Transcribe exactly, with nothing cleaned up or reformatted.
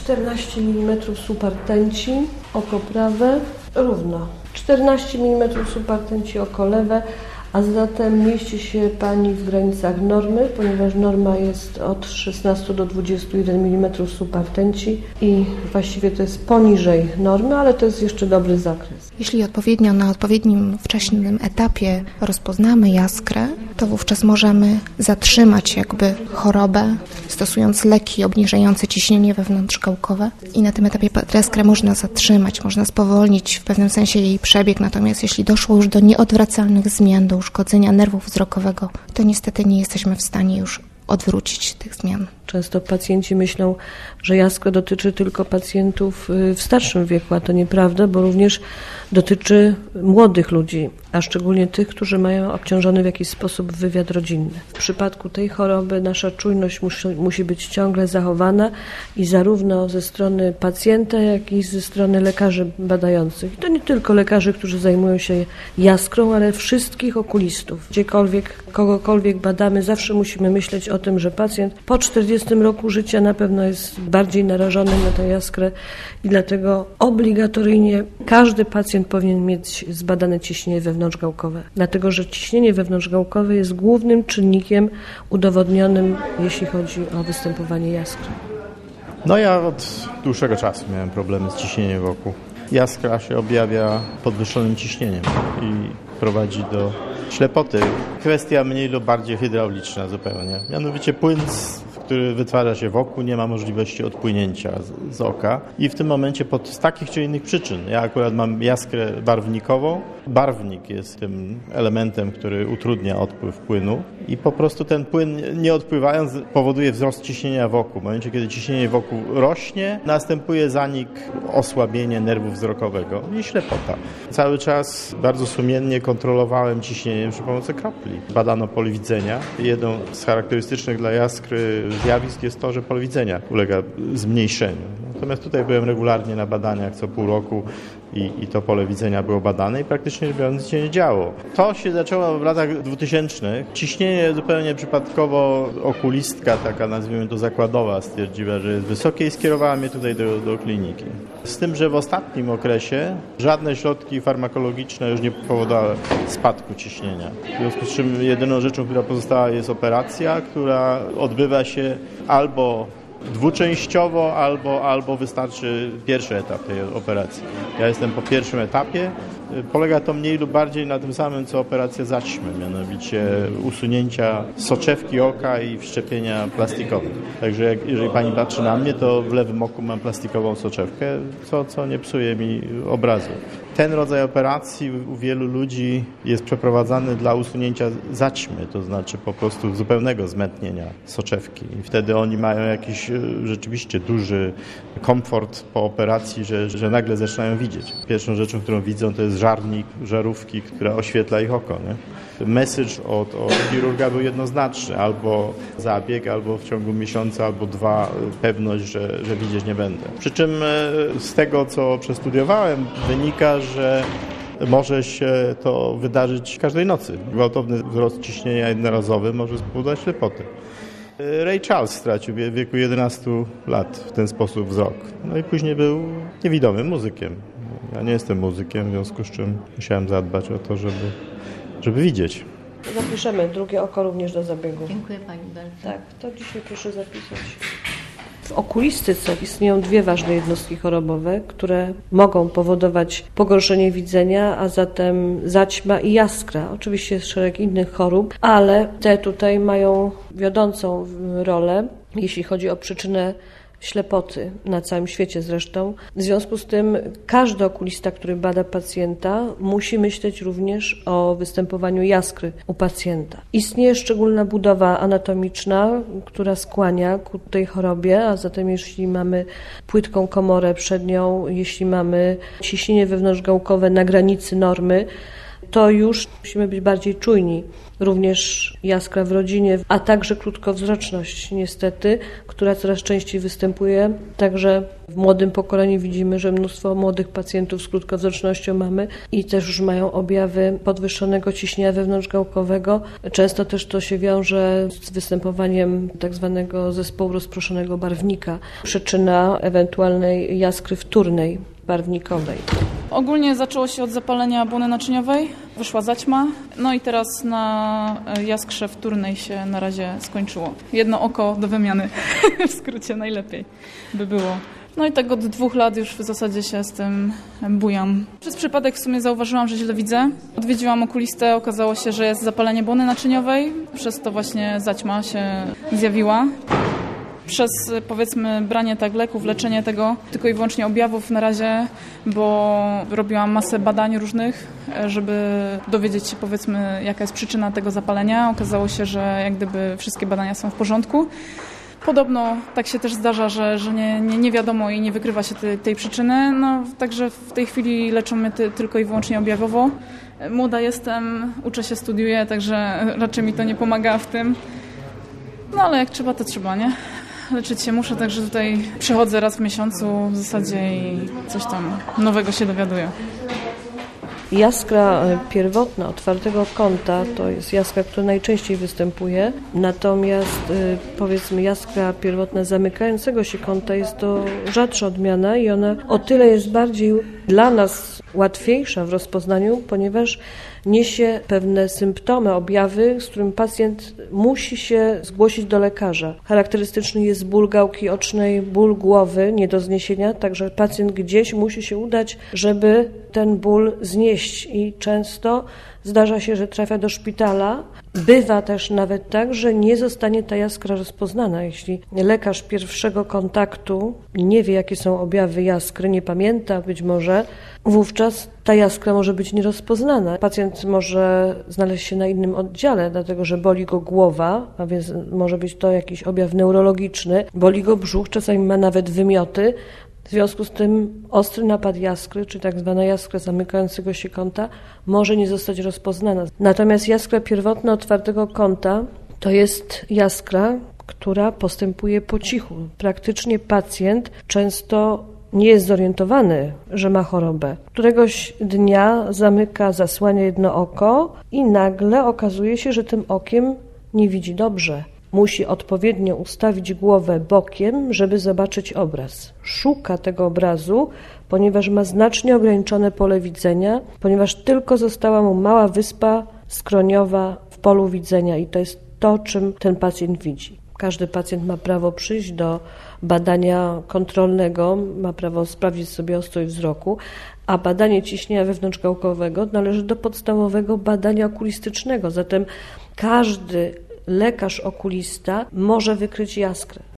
czternaście milimetrów supertenci, oko prawe, równo. czternaście milimetrów supertenci, oko lewe, a zatem mieści się Pani w granicach normy, ponieważ norma jest od szesnastu do dwudziestu jeden milimetrów supertenci i właściwie to jest poniżej normy, ale to jest jeszcze dobry zakres. Jeśli odpowiednio na odpowiednim wcześnym etapie rozpoznamy jaskrę, to wówczas możemy zatrzymać jakby chorobę, stosując leki obniżające ciśnienie wewnątrzgałkowe i na tym etapie jaskrę można zatrzymać, można spowolnić w pewnym sensie jej przebieg, natomiast jeśli doszło już do nieodwracalnych zmian, do uszkodzenia nerwu wzrokowego, to niestety nie jesteśmy w stanie już odwrócić tych zmian. Często pacjenci myślą, że jaskra dotyczy tylko pacjentów w starszym wieku, a to nieprawda, bo również dotyczy młodych ludzi, a szczególnie tych, którzy mają obciążony w jakiś sposób wywiad rodzinny. W przypadku tej choroby nasza czujność musi, musi być ciągle zachowana i zarówno ze strony pacjenta, jak i ze strony lekarzy badających. I to nie tylko lekarzy, którzy zajmują się jaskrą, ale wszystkich okulistów. Gdziekolwiek, kogokolwiek badamy, zawsze musimy myśleć o tym, że pacjent po czterdziestym roku życia na pewno jest bardziej narażony na tę jaskrę i dlatego obligatoryjnie każdy pacjent powinien mieć zbadane ciśnienie wewnątrzgałkowe, dlatego że ciśnienie wewnątrzgałkowe jest głównym czynnikiem udowodnionym, jeśli chodzi o występowanie jaskry. No ja od dłuższego czasu miałem problemy z ciśnieniem wokół. Jaskra się objawia podwyższonym ciśnieniem i prowadzi do ślepoty. Kwestia mniej lub bardziej hydrauliczna zupełnie. Mianowicie płyn, który wytwarza się wokół, nie ma możliwości odpłynięcia z, z oka i w tym momencie pod, z takich czy innych przyczyn. Ja akurat mam jaskrę barwnikową. Barwnik jest tym elementem, który utrudnia odpływ płynu i po prostu ten płyn, nie odpływając, powoduje wzrost ciśnienia wokół. W momencie, kiedy ciśnienie wokół rośnie, następuje zanik, osłabienie nerwu wzrokowego i ślepota. Cały czas bardzo sumiennie kontrolowałem ciśnienie przy pomocy kropli. Badano pole widzenia. Jedną z charakterystycznych dla jaskry zjawisk jest to, że pole widzenia ulega zmniejszeniu. Natomiast tutaj byłem regularnie na badaniach co pół roku i, i to pole widzenia było badane i praktycznie nic się nie działo. To się zaczęło w latach dwutysięcznych. Ciśnienie zupełnie przypadkowo okulistka, taka nazwijmy to zakładowa, stwierdziła, że jest wysokie i skierowała mnie tutaj do, do kliniki. Z tym, że w ostatnim okresie żadne środki farmakologiczne już nie powodowały spadku ciśnienia. W związku z czym jedyną rzeczą, która pozostała, jest operacja, która odbywa się albo dwuczęściowo, albo, albo wystarczy pierwszy etap tej operacji. Ja jestem po pierwszym etapie. Polega to mniej lub bardziej na tym samym, co operacja zaćmy, mianowicie usunięcia soczewki oka i wszczepienia plastikowe. Także jak, jeżeli pani patrzy na mnie, to w lewym oku mam plastikową soczewkę, co, co nie psuje mi obrazu. Ten rodzaj operacji u wielu ludzi jest przeprowadzany dla usunięcia zaćmy, to znaczy po prostu zupełnego zmętnienia soczewki. I wtedy oni mają jakiś rzeczywiście duży komfort po operacji, że, że nagle zaczynają widzieć. Pierwszą rzeczą, którą widzą, to jest żarnik, żarówki, która oświetla ich oko. Nie? Message od, od chirurga był jednoznaczny. Albo zabieg, albo w ciągu miesiąca, albo dwa pewność, że, że widzieć nie będę. Przy czym z tego, co przestudiowałem, wynika, że może się to wydarzyć każdej nocy. Gwałtowny wzrost ciśnienia jednorazowy może spowodować ślepotę. Ray Charles stracił w wieku jedenastu lat w ten sposób wzrok. No i później był niewidomym muzykiem. Ja nie jestem muzykiem, w związku z czym musiałem zadbać o to, żeby, żeby widzieć. Zapiszemy drugie oko również do zabiegu. Dziękuję pani bardzo. Tak, to dzisiaj proszę zapisać. W okulistyce istnieją dwie ważne jednostki chorobowe, które mogą powodować pogorszenie widzenia, a zatem zaćma i jaskra. Oczywiście jest szereg innych chorób, ale te tutaj mają wiodącą rolę, jeśli chodzi o przyczynę ślepoty na całym świecie zresztą. W związku z tym każdy okulista, który bada pacjenta, musi myśleć również o występowaniu jaskry u pacjenta. Istnieje szczególna budowa anatomiczna, która skłania ku tej chorobie, a zatem jeśli mamy płytką komorę przednią, jeśli mamy ciśnienie wewnątrzgałkowe na granicy normy, to już musimy być bardziej czujni. Również jaskra w rodzinie, a także krótkowzroczność niestety, która coraz częściej występuje. Także w młodym pokoleniu widzimy, że mnóstwo młodych pacjentów z krótkowzrocznością mamy i też już mają objawy podwyższonego ciśnienia wewnątrzgałkowego. Często też to się wiąże z występowaniem tak zwanego zespołu rozproszonego barwnika, przyczyna ewentualnej jaskry wtórnej, barwnikowej. Ogólnie zaczęło się od zapalenia błony naczyniowej, wyszła zaćma, no i teraz na jaskrze wtórnej się na razie skończyło. Jedno oko do wymiany, w skrócie najlepiej by było. No i tak od dwóch lat już w zasadzie się z tym bujam. Przez przypadek w sumie zauważyłam, że źle widzę. Odwiedziłam okulistę, okazało się, że jest zapalenie błony naczyniowej, przez to właśnie zaćma się zjawiła. Przez, powiedzmy, branie tak leków, leczenie tego, tylko i wyłącznie objawów na razie, bo robiłam masę badań różnych, żeby dowiedzieć się, powiedzmy, jaka jest przyczyna tego zapalenia. Okazało się, że jak gdyby wszystkie badania są w porządku. Podobno tak się też zdarza, że, że nie, nie, nie wiadomo i nie wykrywa się tej, tej przyczyny. No, także w tej chwili leczą mnie ty, tylko i wyłącznie objawowo. Młoda jestem, uczę się, studiuję, także raczej mi to nie pomaga w tym. No ale jak trzeba, to trzeba, nie? Leczyć się muszę, także tutaj przychodzę raz w miesiącu w zasadzie i coś tam nowego się dowiaduję. Jaskra pierwotna otwartego kąta to jest jaskra, która najczęściej występuje, natomiast powiedzmy jaskra pierwotna zamykającego się kąta jest to rzadsza odmiana i ona o tyle jest bardziej dla nas łatwiejsza w rozpoznaniu, ponieważ niesie pewne symptomy, objawy, z którym pacjent musi się zgłosić do lekarza. Charakterystyczny jest ból gałki ocznej, ból głowy, nie do zniesienia, także pacjent gdzieś musi się udać, żeby ten ból znieść i często zdarza się, że trafia do szpitala. Bywa też nawet tak, że nie zostanie ta jaskra rozpoznana. Jeśli lekarz pierwszego kontaktu nie wie, jakie są objawy jaskry, nie pamięta być może, wówczas ta jaskra może być nierozpoznana. Pacjent może znaleźć się na innym oddziale, dlatego że boli go głowa, a więc może być to jakiś objaw neurologiczny, boli go brzuch, czasami ma nawet wymioty. W związku z tym ostry napad jaskry, czy tak zwana jaskra zamykającego się kąta, może nie zostać rozpoznana. Natomiast jaskra pierwotna otwartego kąta to jest jaskra, która postępuje po cichu. Praktycznie pacjent często nie jest zorientowany, że ma chorobę. Któregoś dnia zamyka, zasłania jedno oko i nagle okazuje się, że tym okiem nie widzi dobrze. Musi odpowiednio ustawić głowę bokiem, żeby zobaczyć obraz. Szuka tego obrazu, ponieważ ma znacznie ograniczone pole widzenia, ponieważ tylko została mu mała wyspa skroniowa w polu widzenia i to jest to, czym ten pacjent widzi. Każdy pacjent ma prawo przyjść do badania kontrolnego, ma prawo sprawdzić sobie ostrój wzroku, a badanie ciśnienia wewnątrzgałkowego należy do podstawowego badania okulistycznego. Zatem każdy lekarz okulista może wykryć jaskrę.